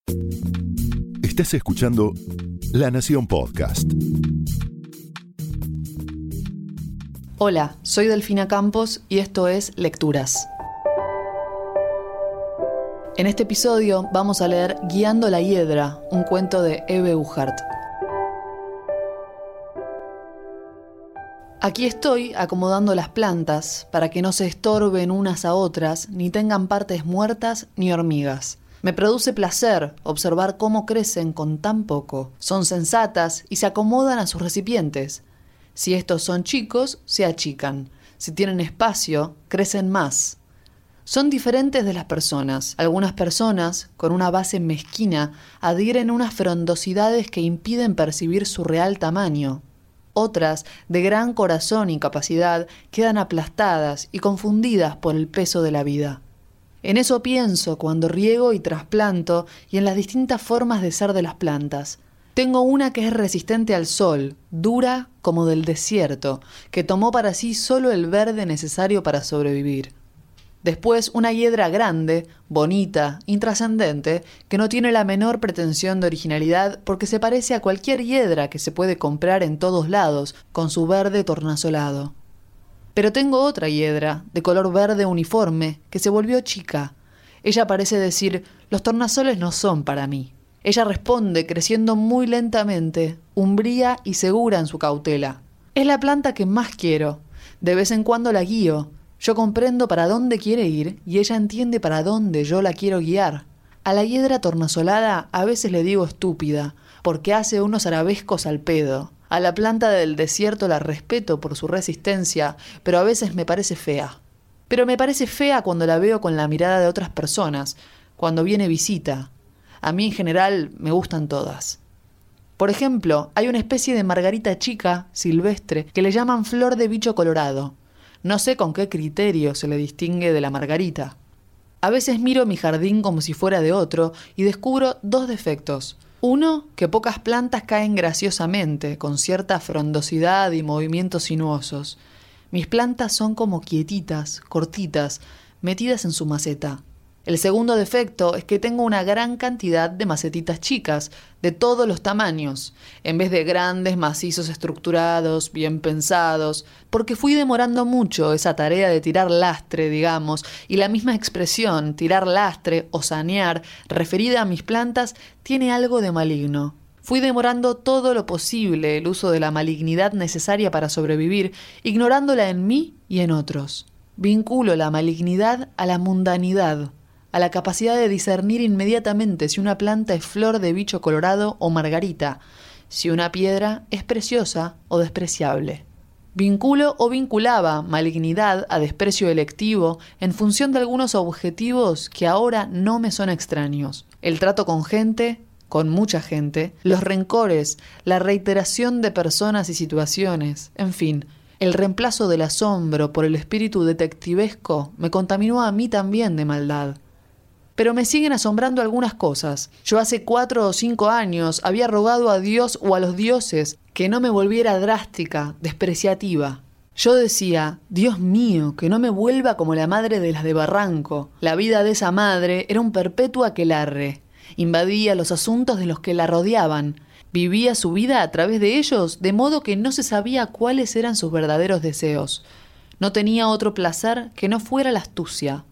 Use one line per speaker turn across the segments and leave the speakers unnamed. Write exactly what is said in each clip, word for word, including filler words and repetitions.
Estás escuchando La Nación Podcast.
Hola, soy Delfina Campos y esto es Lecturas. En este episodio vamos a leer Guiando la Hiedra, un cuento de Eve Uhart. Aquí estoy acomodando las plantas para que no se estorben unas a otras, ni tengan partes muertas ni hormigas. Me produce placer observar cómo crecen con tan poco. Son sensatas y se acomodan a sus recipientes. Si estos son chicos, se achican. Si tienen espacio, crecen más. Son diferentes de las personas. Algunas personas, con una base mezquina, adhieren unas frondosidades que impiden percibir su real tamaño. Otras, de gran corazón y capacidad, quedan aplastadas y confundidas por el peso de la vida. En eso pienso cuando riego y trasplanto y en las distintas formas de ser de las plantas. Tengo una que es resistente al sol, dura como del desierto, que tomó para sí solo el verde necesario para sobrevivir. Después una hiedra grande, bonita, intrascendente, que no tiene la menor pretensión de originalidad porque se parece a cualquier hiedra que se puede comprar en todos lados, con su verde tornasolado. Pero tengo otra hiedra, de color verde uniforme, que se volvió chica. Ella parece decir, los tornasoles no son para mí. Ella responde, creciendo muy lentamente, umbría y segura en su cautela. Es la planta que más quiero. De vez en cuando la guío. Yo comprendo para dónde quiere ir y ella entiende para dónde yo la quiero guiar. A la hiedra tornasolada a veces le digo estúpida, porque hace unos arabescos al pedo. A la planta del desierto la respeto por su resistencia, pero a veces me parece fea. Pero me parece fea cuando la veo con la mirada de otras personas, cuando viene visita. A mí en general me gustan todas. Por ejemplo, hay una especie de margarita chica, silvestre, que le llaman flor de bicho colorado. No sé con qué criterio se le distingue de la margarita. A veces miro mi jardín como si fuera de otro y descubro dos defectos. Uno, que pocas plantas caen graciosamente, con cierta frondosidad y movimientos sinuosos. Mis plantas son como quietitas, cortitas, metidas en su maceta. El segundo defecto es que tengo una gran cantidad de macetitas chicas, de todos los tamaños, en vez de grandes macizos estructurados, bien pensados, porque fui demorando mucho esa tarea de tirar lastre, digamos, y la misma expresión, tirar lastre o sanear, referida a mis plantas, tiene algo de maligno. Fui demorando todo lo posible el uso de la malignidad necesaria para sobrevivir, ignorándola en mí y en otros. Vinculo la malignidad a la mundanidad, a la capacidad de discernir inmediatamente si una planta es flor de bicho colorado o margarita, si una piedra es preciosa o despreciable. Vinculo o vinculaba malignidad a desprecio electivo en función de algunos objetivos que ahora no me son extraños. El trato con gente, con mucha gente, los rencores, la reiteración de personas y situaciones, en fin, el reemplazo del asombro por el espíritu detectivesco me contaminó a mí también de maldad. Pero me siguen asombrando algunas cosas. Yo hace cuatro o cinco años había rogado a Dios o a los dioses que no me volviera drástica, despreciativa. Yo decía, Dios mío, que no me vuelva como la madre de las de Barranco. La vida de esa madre era un perpetuo aquelarre. Invadía los asuntos de los que la rodeaban. Vivía su vida a través de ellos, de modo que no se sabía cuáles eran sus verdaderos deseos. No tenía otro placer que no fuera la astucia.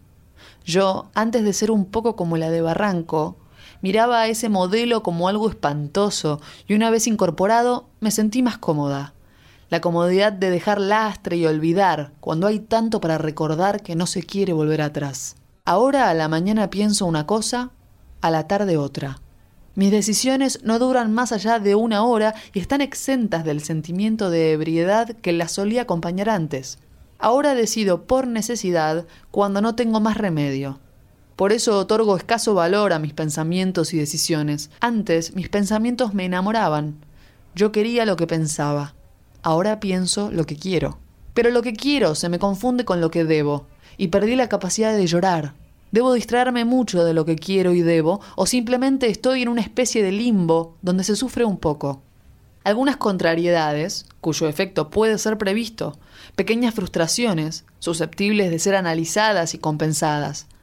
Yo, antes de ser un poco como la de Barranco, miraba a ese modelo como algo espantoso y una vez incorporado me sentí más cómoda. La comodidad de dejar lastre y olvidar cuando hay tanto para recordar que no se quiere volver atrás. Ahora a la mañana pienso una cosa, a la tarde otra. Mis decisiones no duran más allá de una hora y están exentas del sentimiento de ebriedad que las solía acompañar antes. Ahora decido por necesidad cuando no tengo más remedio. Por eso otorgo escaso valor a mis pensamientos y decisiones. Antes mis pensamientos me enamoraban. Yo quería lo que pensaba. Ahora pienso lo que quiero. Pero lo que quiero se me confunde con lo que debo, y perdí la capacidad de llorar. Debo distraerme mucho de lo que quiero y debo, o simplemente estoy en una especie de limbo donde se sufre un poco. Algunas contrariedades, cuyo efecto puede ser previsto, pequeñas frustraciones, susceptibles de ser analizadas y compensadas.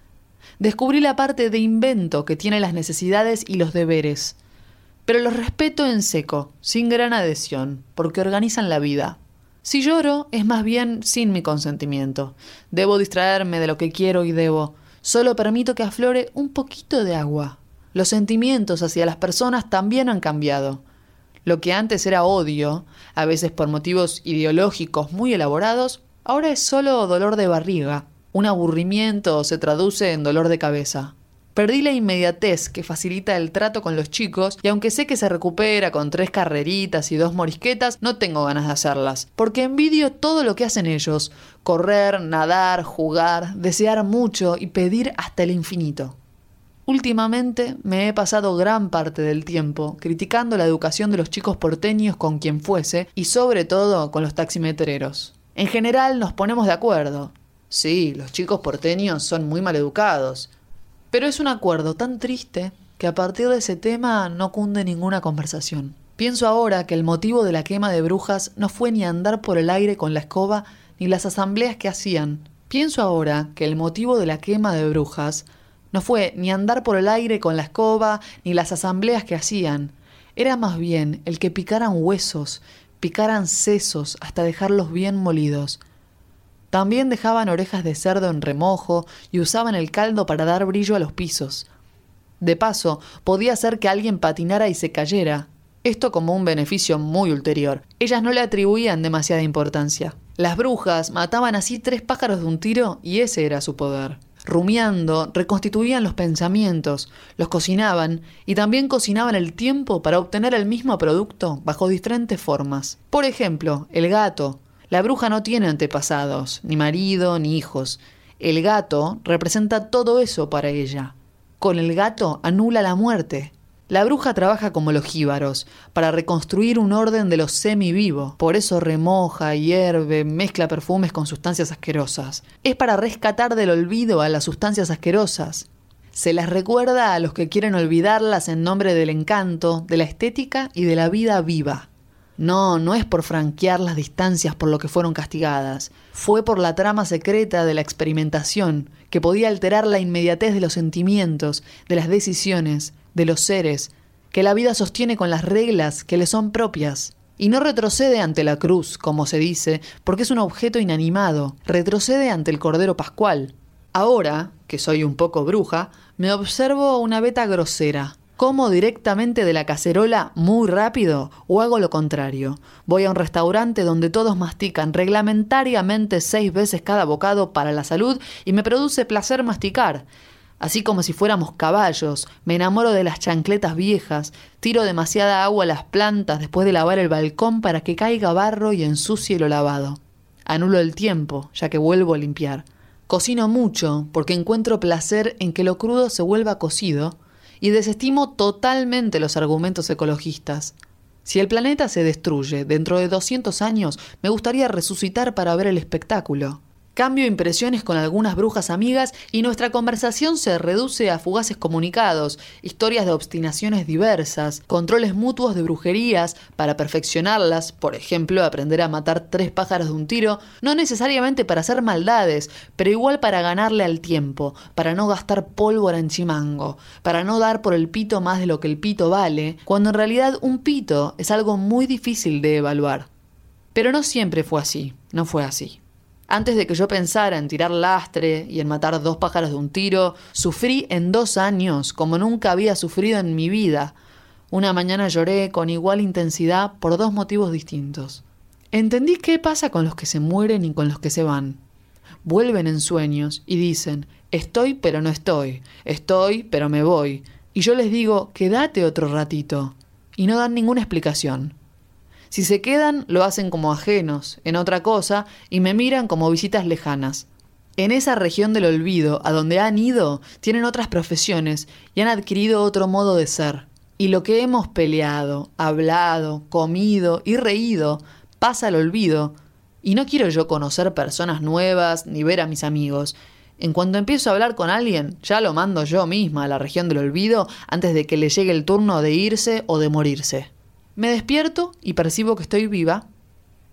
Descubrí la parte de invento que tiene las necesidades y los deberes. Pero los respeto en seco, sin gran adhesión, porque organizan la vida. Si lloro, es más bien sin mi consentimiento. Debo distraerme de lo que quiero y debo. Solo permito que aflore un poquito de agua. Los sentimientos hacia las personas también han cambiado. Lo que antes era odio, a veces por motivos ideológicos muy elaborados, ahora es solo dolor de barriga. Un aburrimiento se traduce en dolor de cabeza. Perdí la inmediatez que facilita el trato con los chicos y aunque sé que se recupera con tres carreritas y dos morisquetas, no tengo ganas de hacerlas, porque envidio todo lo que hacen ellos: correr, nadar, jugar, desear mucho y pedir hasta el infinito. Últimamente me he pasado gran parte del tiempo criticando la educación de los chicos porteños con quien fuese y sobre todo con los taximetreros. En general nos ponemos de acuerdo. Sí, los chicos porteños son muy maleducados. Pero es un acuerdo tan triste que a partir de ese tema no cunde ninguna conversación. Pienso ahora que el motivo de la quema de brujas no fue ni andar por el aire con la escoba ni las asambleas que hacían. Pienso ahora que el motivo de la quema de brujas no fue ni andar por el aire con la escoba ni las asambleas que hacían. Era más bien el que picaran huesos, picaran sesos hasta dejarlos bien molidos. También dejaban orejas de cerdo en remojo y usaban el caldo para dar brillo a los pisos. De paso, podía ser que alguien patinara y se cayera. Esto como un beneficio muy ulterior. Ellas no le atribuían demasiada importancia. Las brujas mataban así tres pájaros de un tiro y ese era su poder. Rumiando, reconstituían los pensamientos, los cocinaban y también cocinaban el tiempo para obtener el mismo producto bajo diferentes formas. Por ejemplo, el gato. La bruja no tiene antepasados, ni marido, ni hijos. El gato representa todo eso para ella. Con el gato anula la muerte. La bruja trabaja como los jíbaros, para reconstruir un orden de lo semivivo. Por eso remoja, hierve, mezcla perfumes con sustancias asquerosas. Es para rescatar del olvido a las sustancias asquerosas. Se las recuerda a los que quieren olvidarlas en nombre del encanto, de la estética y de la vida viva. No, no es por franquear las distancias por lo que fueron castigadas. Fue por la trama secreta de la experimentación, que podía alterar la inmediatez de los sentimientos, de las decisiones, de los seres, que la vida sostiene con las reglas que le son propias. Y no retrocede ante la cruz, como se dice, porque es un objeto inanimado. Retrocede ante el Cordero Pascual. Ahora, que soy un poco bruja, me observo una beta grosera. ¿Como directamente de la cacerola muy rápido o hago lo contrario? Voy a un restaurante donde todos mastican reglamentariamente seis veces cada bocado para la salud y me produce placer masticar. Así como si fuéramos caballos, me enamoro de las chancletas viejas, tiro demasiada agua a las plantas después de lavar el balcón para que caiga barro y ensucie lo lavado. Anulo el tiempo, ya que vuelvo a limpiar. Cocino mucho porque encuentro placer en que lo crudo se vuelva cocido, y desestimo totalmente los argumentos ecologistas. Si el planeta se destruye dentro de doscientos años, me gustaría resucitar para ver el espectáculo. Cambio impresiones con algunas brujas amigas y nuestra conversación se reduce a fugaces comunicados, historias de obstinaciones diversas, controles mutuos de brujerías para perfeccionarlas, por ejemplo, aprender a matar tres pájaros de un tiro, no necesariamente para hacer maldades, pero igual para ganarle al tiempo, para no gastar pólvora en chimango, para no dar por el pito más de lo que el pito vale, cuando en realidad un pito es algo muy difícil de evaluar. Pero no siempre fue así, no fue así. Antes de que yo pensara en tirar lastre y en matar dos pájaros de un tiro, sufrí en dos años como nunca había sufrido en mi vida. Una mañana lloré con igual intensidad por dos motivos distintos. Entendí qué pasa con los que se mueren y con los que se van. Vuelven en sueños y dicen, estoy pero no estoy, estoy pero me voy. Y yo les digo, quédate otro ratito. Y no dan ninguna explicación. Si se quedan, lo hacen como ajenos, en otra cosa, y me miran como visitas lejanas. En esa región del olvido, a donde han ido, tienen otras profesiones y han adquirido otro modo de ser. Y lo que hemos peleado, hablado, comido y reído, pasa al olvido. Y no quiero yo conocer personas nuevas ni ver a mis amigos. En cuanto empiezo a hablar con alguien, ya lo mando yo misma a la región del olvido antes de que le llegue el turno de irse o de morirse. Me despierto y percibo que estoy viva.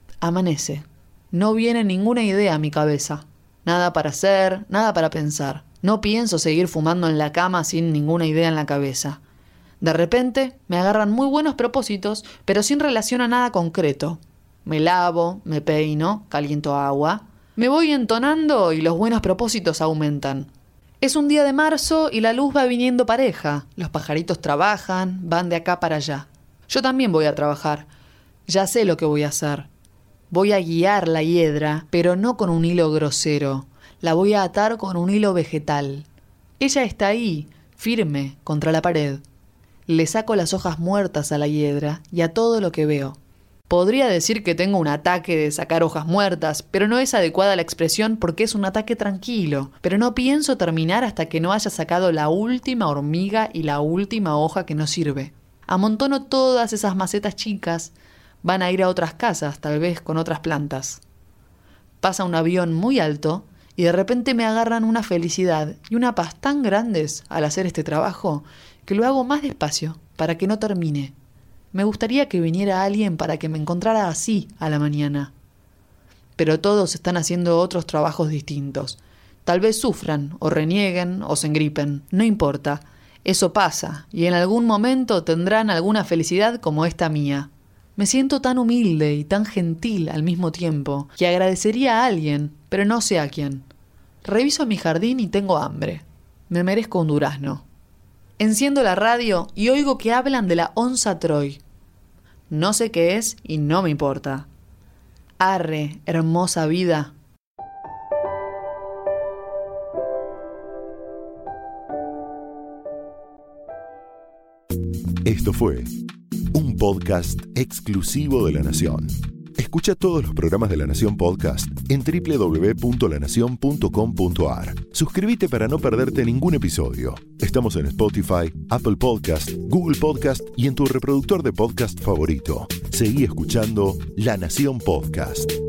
Amanece. No viene ninguna idea a mi cabeza. Nada para hacer, nada para pensar. No pienso seguir fumando en la cama sin ninguna idea en la cabeza. De repente me agarran muy buenos propósitos, pero sin relación a nada concreto. Me lavo, me peino, caliento agua. Me voy entonando y los buenos propósitos aumentan. Es un día de marzo y la luz va viniendo pareja. Los pajaritos trabajan, van de acá para allá. Yo también voy a trabajar. Ya sé lo que voy a hacer. Voy a guiar la hiedra, pero no con un hilo grosero. La voy a atar con un hilo vegetal. Ella está ahí, firme, contra la pared. Le saco las hojas muertas a la hiedra y a todo lo que veo. Podría decir que tengo un ataque de sacar hojas muertas, pero no es adecuada la expresión porque es un ataque tranquilo. Pero no pienso terminar hasta que no haya sacado la última hormiga y la última hoja que no sirve. Amontono todas esas macetas chicas. Van a ir a otras casas, tal vez con otras plantas. Pasa un avión muy alto y de repente me agarran una felicidad y una paz tan grandes al hacer este trabajo que lo hago más despacio para que no termine. Me gustaría que viniera alguien para que me encontrara así a la mañana. Pero todos están haciendo otros trabajos distintos. Tal vez sufran, o renieguen, o se engripen. No importa. Eso pasa, y en algún momento tendrán alguna felicidad como esta mía. Me siento tan humilde y tan gentil al mismo tiempo, que agradecería a alguien, pero no sé a quién. Reviso mi jardín y tengo hambre. Me merezco un durazno. Enciendo la radio y oigo que hablan de la onza Troy. No sé qué es y no me importa. Arre, hermosa vida.
Esto fue un podcast exclusivo de La Nación. Escucha todos los programas de La Nación Podcast en doble u doble u doble u punto la nación punto com punto a r. Suscríbete para no perderte ningún episodio. Estamos en Spotify, Apple Podcast, Google Podcast y en tu reproductor de podcast favorito. Seguí escuchando La Nación Podcast.